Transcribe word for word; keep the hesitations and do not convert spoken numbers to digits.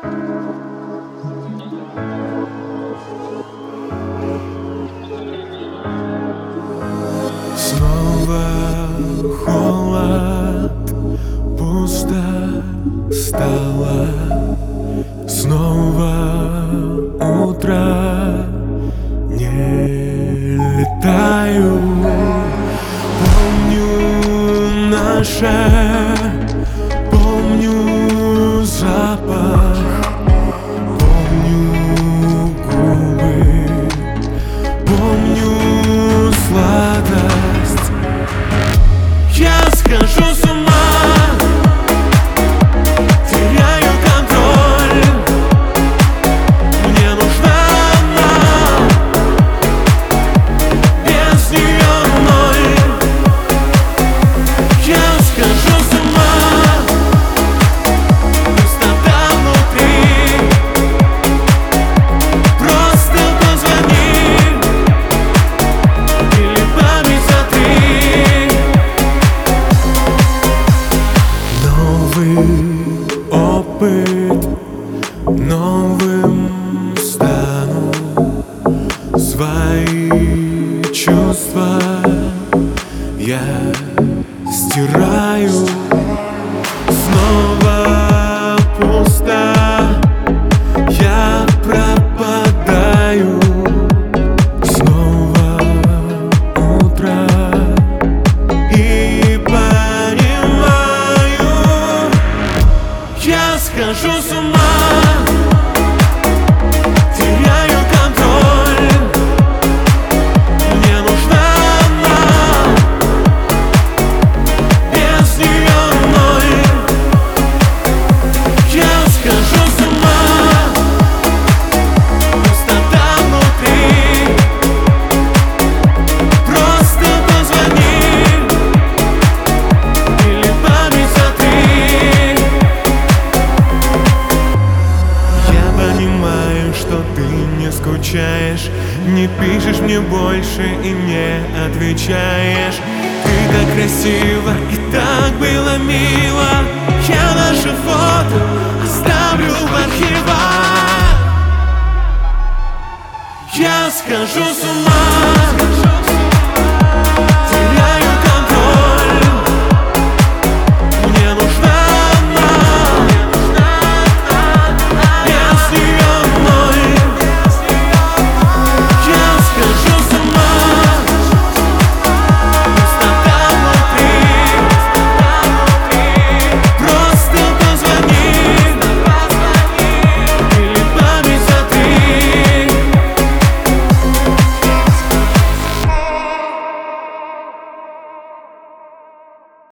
Снова холод, пусто стало. Снова утро, не летаю. Помню наше, помню запах, помню губы, помню сладость. Я схожу с ума, теряю контроль. Мне нужна она, без нее ноль. Я схожу с ума, пустота внутри. Просто позвони или память сотри. Новый опыт, новым стану. Свои чувства я стираю. Снова пусто, я пропадаю. Снова утро, и понимаю, я схожу с ума, теряю контроль. Мне нужна она, без нее ноль. Я схожу с ума, пустота внутри. Просто позвони или память сотри. Я понимаю, что ты не скучаешь, не пишешь мне больше и не отвечаешь. Ты так красиво и так было мило. Я наши фото оставлю в архивах. Я схожу с ума.